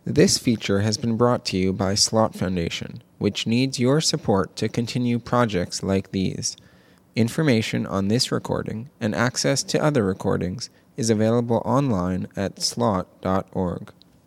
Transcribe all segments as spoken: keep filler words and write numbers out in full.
This feature has been brought to you by Slot Foundation, which needs your support to continue projects like these. Information on this recording and access to other recordings is available online at slot dot org.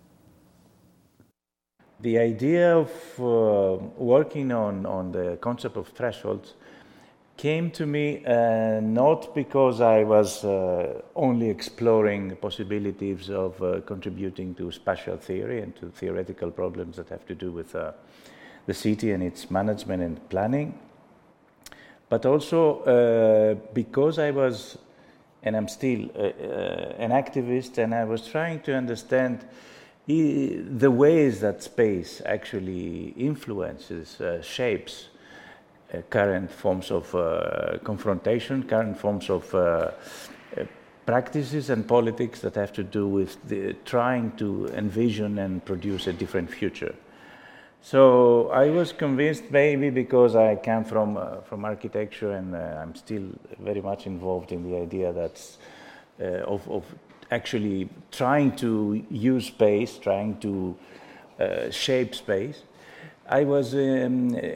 The idea of uh, working on, on the concept of thresholds came to me uh, not because I was uh, only exploring possibilities of uh, contributing to spatial theory and to theoretical problems that have to do with uh, the city and its management and planning, but also uh, because I was, and I'm still uh, uh, an activist, and I was trying to understand the, the ways that space actually influences, uh, shapes Uh, current forms of uh, confrontation, current forms of uh, uh, practices and politics that have to do with the, trying to envision and produce a different future. So I was convinced, maybe because I come from, uh, from architecture and uh, I'm still very much involved in the idea that's, uh, of, of actually trying to use space, trying to uh, shape space. I was um, uh,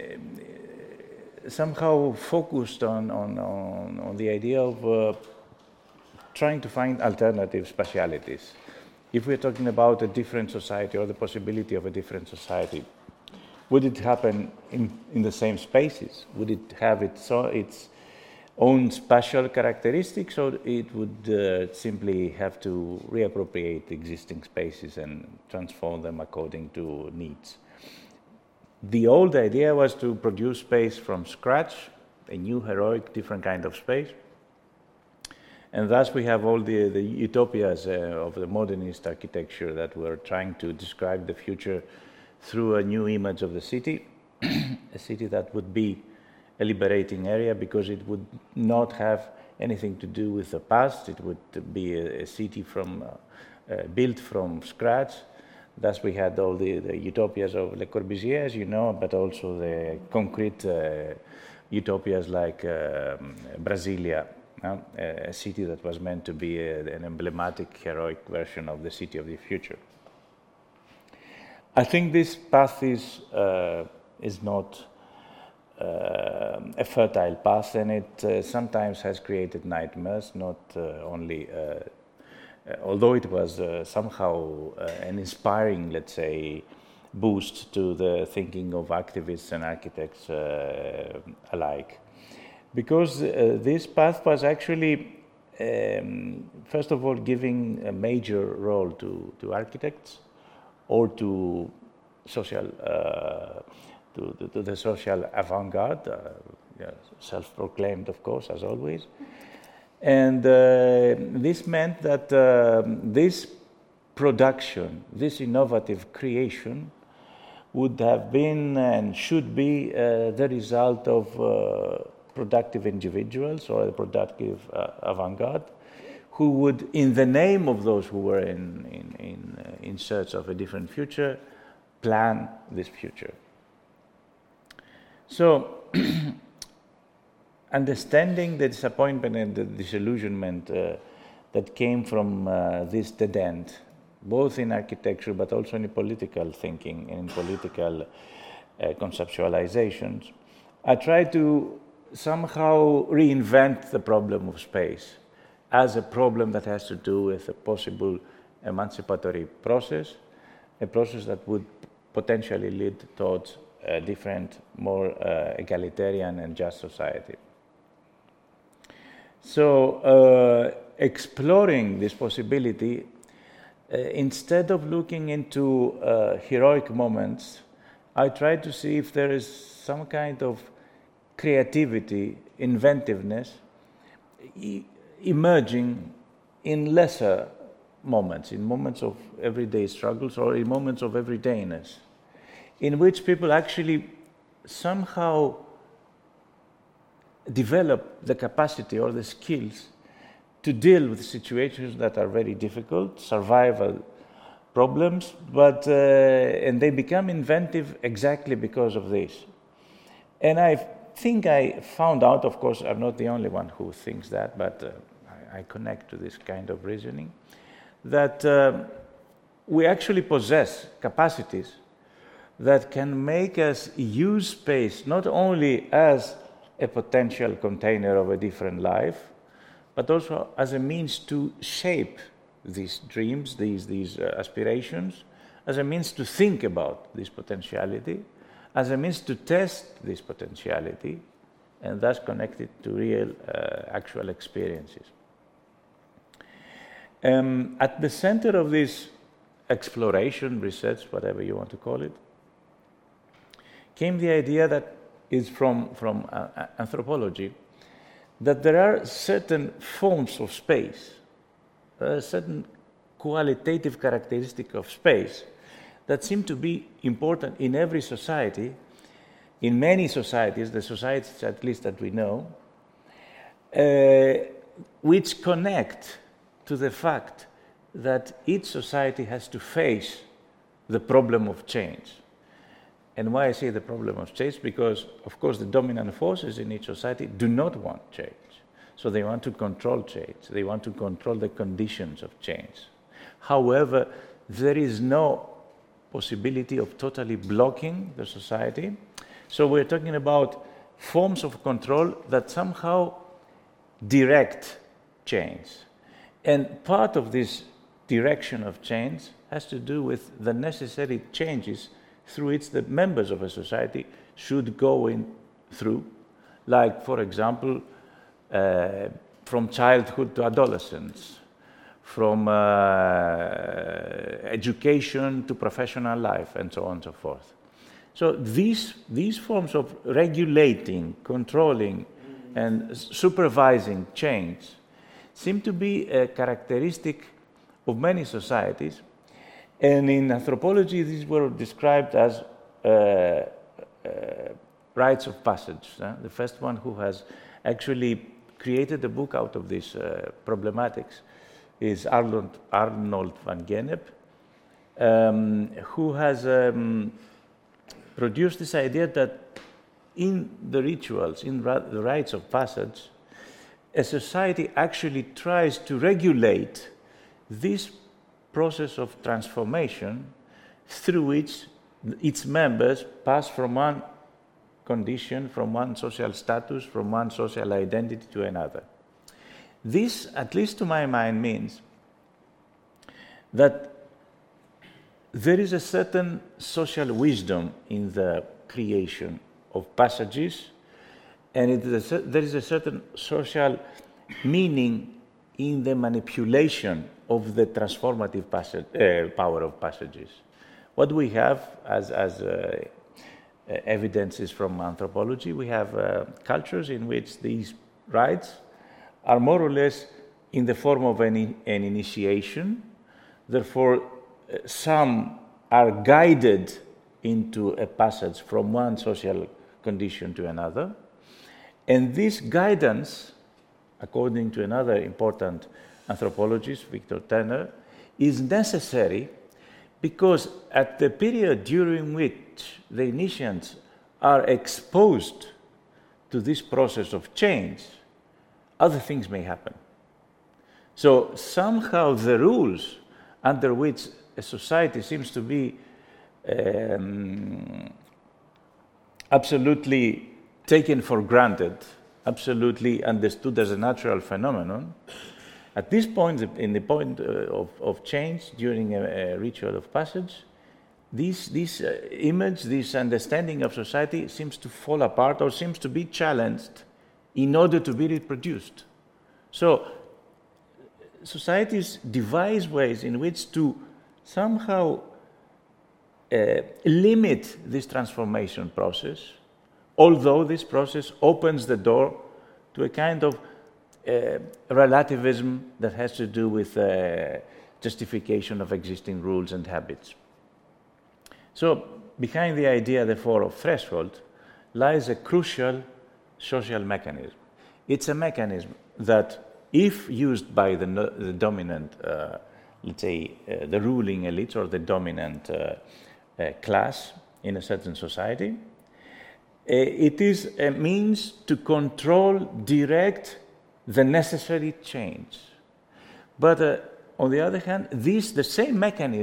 somehow focused on, on, on, on the idea of uh, trying to find alternative spatialities. If we're talking about a different society or the possibility of a different society, would it happen in, in the same spaces? Would it have its, its own spatial characteristics, or it would uh, simply have to reappropriate existing spaces and transform them according to needs? The old idea was to produce space from scratch, a new, heroic, different kind of space. And thus we have all the, the utopias uh, of the modernist architecture that were trying to describe the future through a new image of the city, a city that would be a liberating area because it would not have anything to do with the past. It would be a, a city from, uh, uh, built from scratch. Thus, we had all the, the utopias of Le Corbusier, as you know, but also the concrete uh, utopias like uh, Brasilia, uh, a city that was meant to be a, an emblematic, heroic version of the city of the future. I think this path is, uh, is not uh, a fertile path, and it uh, sometimes has created nightmares, not uh, only uh, Uh, although it was uh, somehow uh, an inspiring, let's say, boost to the thinking of activists and architects uh, alike. Because uh, this path was actually, um, first of all, giving a major role to, to architects or to social, uh, to, to, to the social avant-garde, uh, yeah, self-proclaimed, of course, as always. And uh, this meant that uh, this production, this innovative creation, would have been and should be uh, the result of uh, productive individuals or a productive uh, avant-garde, who would, in the name of those who were in, in, in, uh, in search of a different future, plan this future. So, understanding the disappointment and the disillusionment uh, that came from uh, this dead end, both in architecture but also in political thinking and in political uh, conceptualizations, I tried to somehow reinvent the problem of space as a problem that has to do with a possible emancipatory process, a process that would potentially lead towards a different, more uh, egalitarian and just society. So, uh, exploring this possibility, uh, instead of looking into uh, heroic moments, I tried to see if there is some kind of creativity, inventiveness, e- emerging in lesser moments, in moments of everyday struggles or in moments of everydayness, in which people actually somehow develop the capacity or the skills to deal with situations that are very difficult, survival problems, but uh, and they become inventive exactly because of this. And I think I found out, of course, I'm not the only one who thinks that, but uh, I, I connect to this kind of reasoning, that uh, we actually possess capacities that can make us use space not only as a potential container of a different life, but also as a means to shape these dreams, these, these uh, aspirations, as a means to think about this potentiality, as a means to test this potentiality, and thus connect it to real, uh, actual experiences. Um, at the center of this exploration, research, whatever you want to call it, came the idea that is from, from uh, anthropology, that there are certain forms of space, a certain qualitative characteristic of space that seem to be important in every society, in many societies, the societies at least that we know, uh, which connect to the fact that each society has to face the problem of change. And why I say the problem of change? Because, of course, the dominant forces in each society do not want change. So they want to control change. They want to control the conditions of change. However, there is no possibility of totally blocking the society. So we're talking about forms of control that somehow direct change. And part of this direction of change has to do with the necessary changes through which the members of a society should go in through, like, for example, uh, from childhood to adolescence, from uh, education to professional life, and so on and so forth. So these, these forms of regulating, controlling, and supervising change seem to be a characteristic of many societies. And in anthropology, these were described as uh, uh, rites of passage. Uh, the first one who has actually created a book out of these uh, problematics is Arnold, Arnold van Gennep, um, who has um, produced this idea that in the rituals, in ra the rites of passage, a society actually tries to regulate this process of transformation through which its members pass from one condition, from one social status, from one social identity to another. This, at least to my mind, means that there is a certain social wisdom in the creation of passages, and it is a, there is a certain social meaning in the manipulation of the transformative passage, uh, power of passages. What we have as, as uh, uh, evidences from anthropology, we have uh, cultures in which these rites are more or less in the form of an, an initiation. Therefore, uh, some are guided into a passage from one social condition to another. And this guidance, according to another important anthropologist, Victor Turner, is necessary because at the period during which the initiants are exposed to this process of change, other things may happen. So somehow the rules under which a society seems to be um, absolutely taken for granted, absolutely understood as a natural phenomenon, at this point, in the point uh, of, of change during a, a ritual of passage, this, this uh, image, this understanding of society seems to fall apart or seems to be challenged in order to be reproduced. So societies devise ways in which to somehow uh, limit this transformation process, although this process opens the door to a kind of uh, relativism that has to do with uh, justification of existing rules and habits. So behind the idea, therefore, of threshold lies a crucial social mechanism. It's a mechanism that, if used by the, no, the dominant, uh, let's say, uh, the ruling elite or the dominant uh, uh, class in a certain society, uh, it is a means to control, direct the necessary change. But uh, on the other hand, this, the same mechanism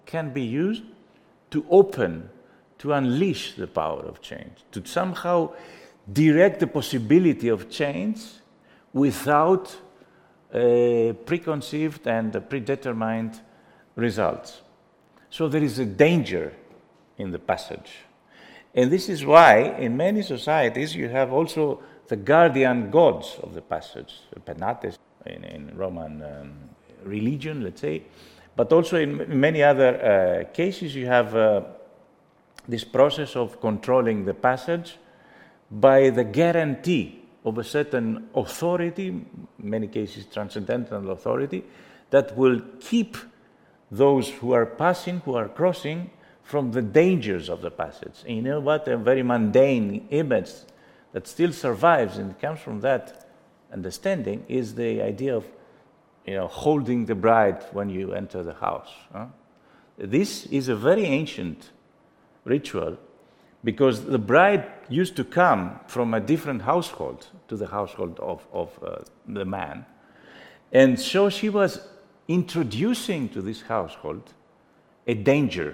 can be used to open, to unleash the power of change, to somehow direct the possibility of change without uh, preconceived and uh, predetermined results. So there is a danger in the passage. And this is why in many societies you have also the guardian gods of the passage, Penates in, in Roman um, religion, let's say, but also in m- many other uh, cases you have uh, this process of controlling the passage by the guarantee of a certain authority, in many cases transcendental authority, that will keep those who are passing, who are crossing, from the dangers of the passage. And you know what? A very mundane image that still survives and comes from that understanding is the idea of, you know, holding the bride when you enter the house. Huh? This is a very ancient ritual because the bride used to come from a different household to the household of, of uh, the man. And so she was introducing to this household a danger.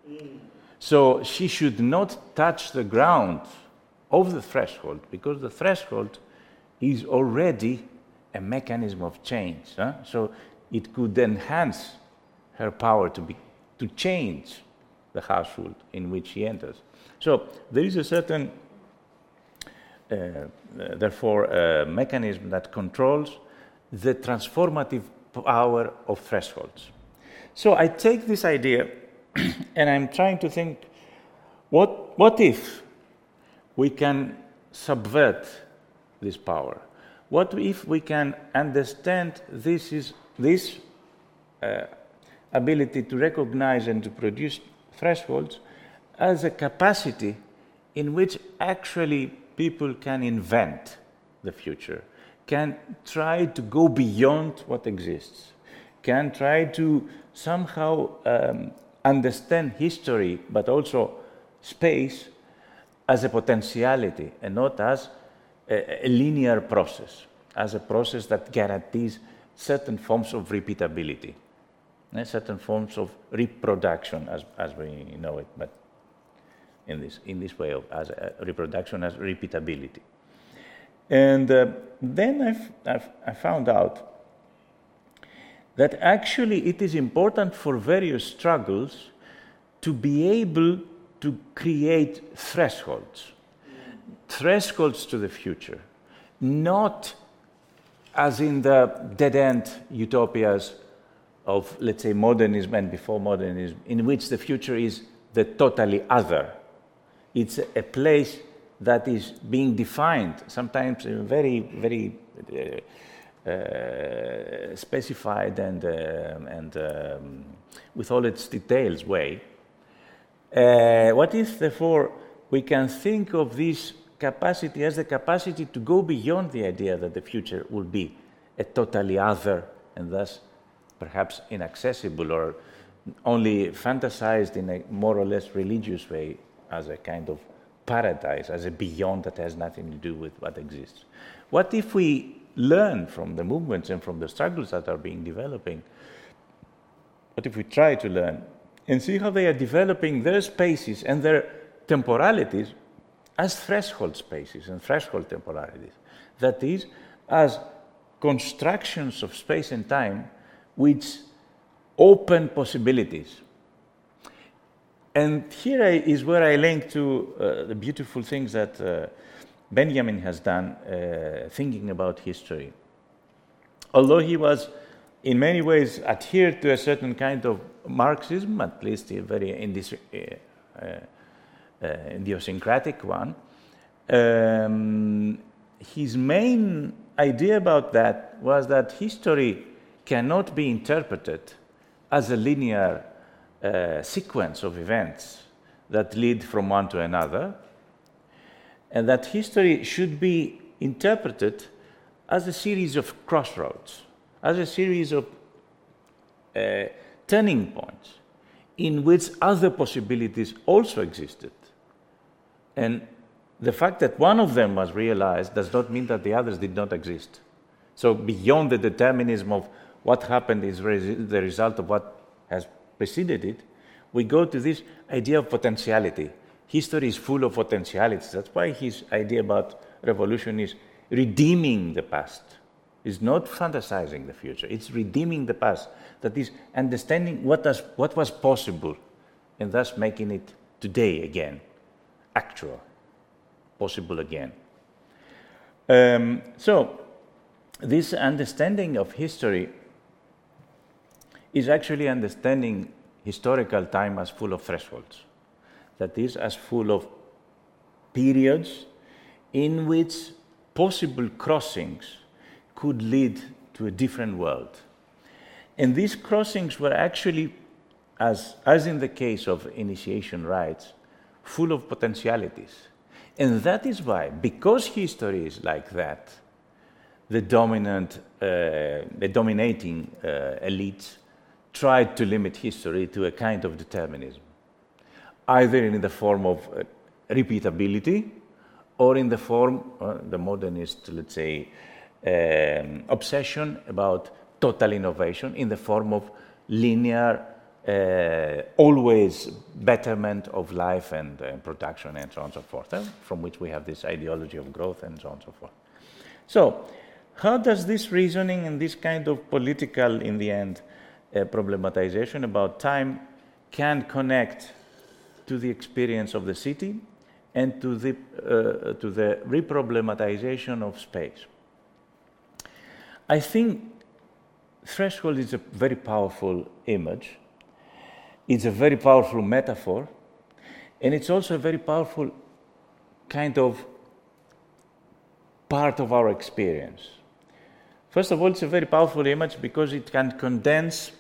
So she should not touch the ground of the threshold because the threshold is already a mechanism of change. Huh? So it could enhance her power to, be, to change the household in which she enters. So there is a certain, uh, uh, therefore, uh, mechanism that controls the transformative power of thresholds. So I take this idea and I'm trying to think, what, what if we can subvert this power? What if we can understand this, is, this uh, ability to recognize and to produce thresholds as a capacity in which actually people can invent the future, can try to go beyond what exists, can try to somehow um, understand history, but also space as a potentiality and not as a, a linear process, as a process that guarantees certain forms of repeatability, and certain forms of reproduction as, as we know it, but in this, in this way of as a reproduction as repeatability. And uh, then I've, I've, I found out that actually it is important for various struggles to be able to create thresholds, thresholds to the future, not as in the dead-end utopias of, let's say, modernism and before modernism, in which the future is the totally other. It's a place that is being defined, sometimes in a very, very uh, uh, specified and, uh, and um, with all its details way. Uh, what if, therefore, we can think of this capacity as the capacity to go beyond the idea that the future will be a totally other and thus perhaps inaccessible or only fantasized in a more or less religious way as a kind of paradise, as a beyond that has nothing to do with what exists? What if we learn from the movements and from the struggles that are being developing? What if we try to learn and see how they are developing their spaces and their temporalities as threshold spaces and threshold temporalities? That is, as constructions of space and time which open possibilities. And here I, is where I link to uh, the beautiful things that uh, Benjamin has done, uh, thinking about history. Although he was, in many ways, adhered to a certain kind of Marxism, at least a very indis- uh, uh, idiosyncratic one, um, his main idea about that was that history cannot be interpreted as a linear uh, sequence of events that lead from one to another, and that history should be interpreted as a series of crossroads, as a series of uh, turning points in which other possibilities also existed. And the fact that one of them was realized does not mean that the others did not exist. So beyond the determinism of what happened is res- the result of what has preceded it, we go to this idea of potentiality. History is full of potentialities. That's why his idea about revolution is redeeming the past. It's not fantasizing the future. It's redeeming the past. That is understanding what, does, what was possible and thus making it today again, actual, possible again. Um, so, this understanding of history is actually understanding historical time as full of thresholds. That is, as full of periods in which possible crossings could lead to a different world. And these crossings were actually, as, as in the case of initiation rites, full of potentialities. And that is why, because history is like that, the dominant, uh, the dominating uh, elites tried to limit history to a kind of determinism, either in the form of uh, repeatability or in the form, uh, the modernist, let's say, um, obsession about total innovation in the form of linear, uh, always betterment of life and uh, production and so on and so forth, uh, from which we have this ideology of growth and so on and so forth. So, how does this reasoning and this kind of political, in the end, uh, problematization about time can connect to the experience of the city and to the, uh, to the reproblematization of space? I think threshold is a very powerful image. It's a very powerful metaphor, and it's also a very powerful kind of part of our experience. First of all, it's a very powerful image because it can condense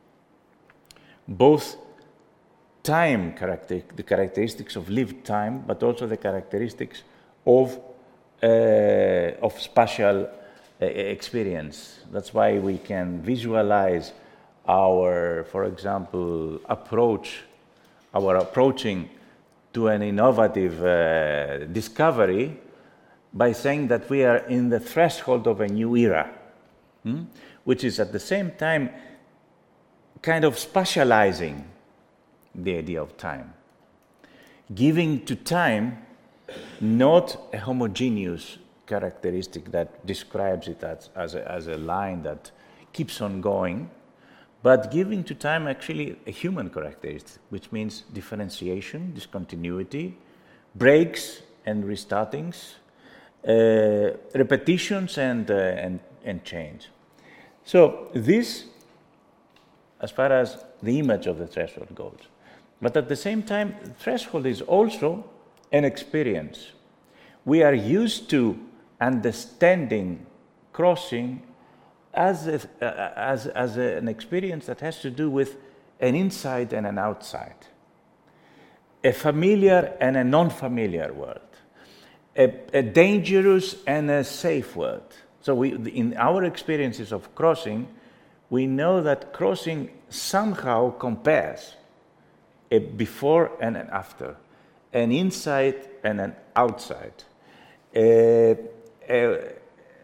both time, character, the characteristics of lived time, but also the characteristics of, uh, of spatial uh, experience. That's why we can visualize our, for example, approach, our approaching to an innovative uh, discovery by saying that we are in the threshold of a new era, hmm? which is at the same time kind of spatializing the idea of time, giving to time not a homogeneous characteristic that describes it as, as, a, as a line that keeps on going, but giving to time actually a human characteristic, which means differentiation, discontinuity, breaks and restartings, uh, repetitions and, uh, and, and change. So this, as far as the image of the threshold goes. But at the same time, threshold is also an experience. We are used to understanding crossing as, a, uh, as, as a, an experience that has to do with an inside and an outside, a familiar and a non-familiar world, a, a dangerous and a safe world. So we, in our experiences of crossing, we know that crossing somehow compares a before and an after, an inside and an outside, a, a,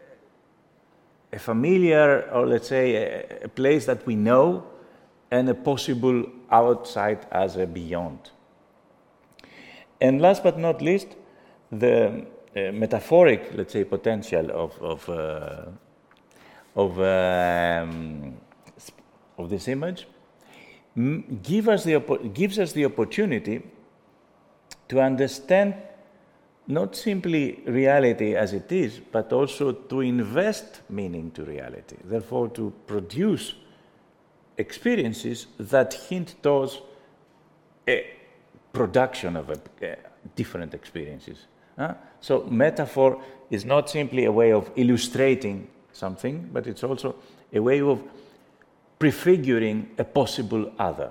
a familiar, or let's say a, a place that we know, and a possible outside as a beyond. And last but not least, the uh, metaphoric, let's say, potential of of, uh, of, um, of this image give us the, gives us the opportunity to understand not simply reality as it is, but also to invest meaning to reality. Therefore, to produce experiences that hint towards a production of a, uh, different experiences. Uh? So metaphor is not simply a way of illustrating something, but it's also a way of prefiguring a possible other.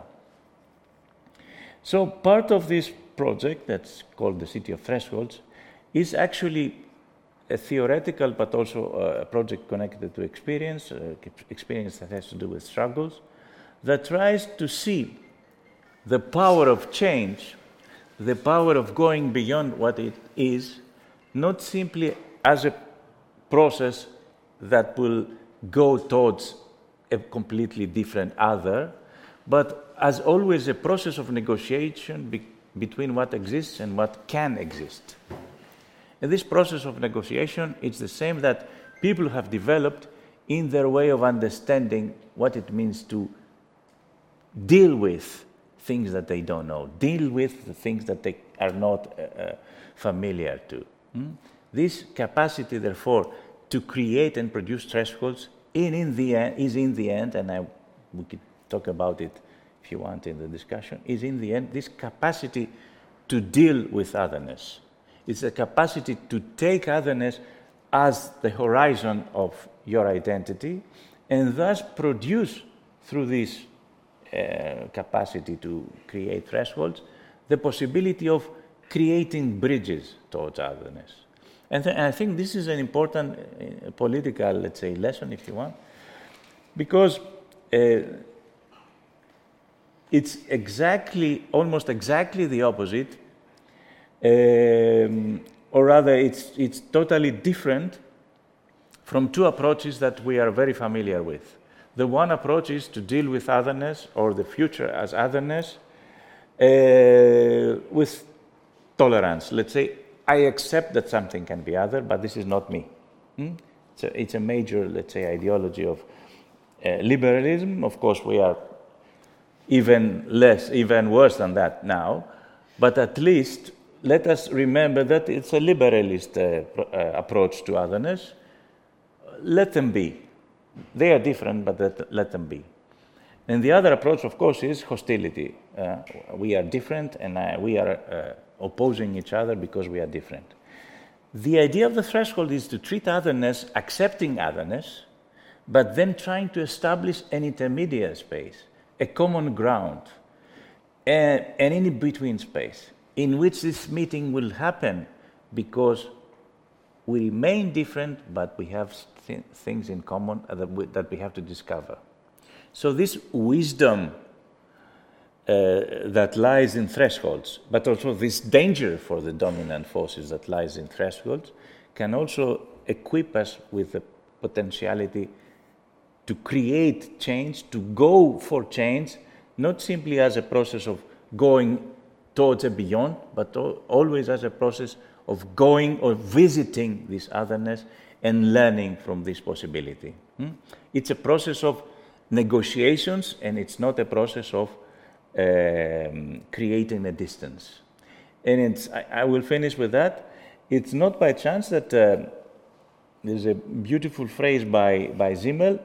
So part of this project that's called the City of Thresholds is actually a theoretical but also a project connected to experience, uh, experience that has to do with struggles, that tries to see the power of change, the power of going beyond what it is, not simply as a process that will go towards a completely different other, but as always, a process of negotiation be- between what exists and what can exist. And this process of negotiation, it's the same that people have developed in their way of understanding what it means to deal with things that they don't know, deal with the things that they are not uh, familiar to. Hmm? This capacity, therefore, to create and produce thresholds in, in the end, is in the end, and I, we could talk about it if you want in the discussion, is in the end this capacity to deal with otherness. It's a capacity to take otherness as the horizon of your identity and thus produce through this uh, capacity to create thresholds the possibility of creating bridges towards otherness. And, th- and I think this is an important uh, political, let's say, lesson, if you want, because uh, it's exactly, almost exactly the opposite, um, or rather it's, it's totally different from two approaches that we are very familiar with. The one approach is to deal with otherness, or the future as otherness, uh, with tolerance. Let's say, I accept that something can be other, but this is not me. Hmm? It's, a, it's a major, let's say, ideology of uh, liberalism. Of course, we are even less, even worse than that now, but at least let us remember that it's a liberalist uh, pro- uh, approach to otherness. Let them be. They are different, but let, let them be. And the other approach, of course, is hostility. Uh, we are different, and uh, we are uh, opposing each other because we are different. The idea of the threshold is to treat otherness, accepting otherness, but then trying to establish an intermediate space, a common ground, and an in-between space in which this meeting will happen because we remain different, but we have th- things in common that we, that we have to discover. So this wisdom uh, that lies in thresholds, but also this danger for the dominant forces that lies in thresholds, can also equip us with the potentiality to create change, to go for change, not simply as a process of going towards a beyond, but always as a process of going or visiting this otherness and learning from this possibility. Hmm? It's a process of negotiations, and it's not a process of um, creating a distance. And it's, I, I will finish with that. It's not by chance that uh, there's a beautiful phrase by, by Simmel,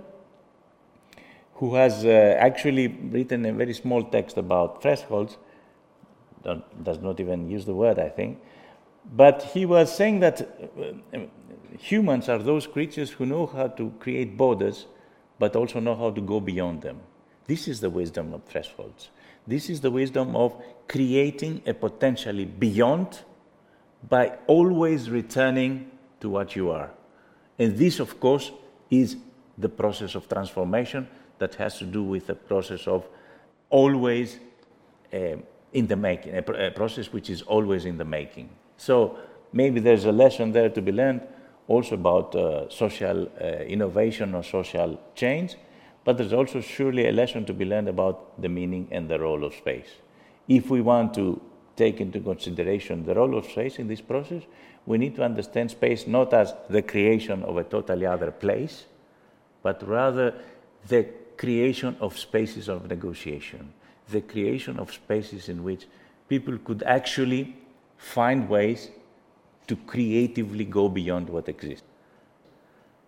who has uh, actually written a very small text about thresholds, Don't, does not even use the word, I think. But he was saying that uh, humans are those creatures who know how to create borders, but also know how to go beyond them. This is the wisdom of thresholds. This is the wisdom of creating a potentially beyond by always returning to what you are. And this, of course, is the process of transformation that has to do with the process of always uh, in the making, a, pr- a process which is always in the making. So maybe there's a lesson there to be learned also about uh, social uh, innovation or social change, but there's also surely a lesson to be learned about the meaning and the role of space. If we want to take into consideration the role of space in this process, we need to understand space not as the creation of a totally other place, but rather the creation of spaces of negotiation, the creation of spaces in which people could actually find ways to creatively go beyond what exists.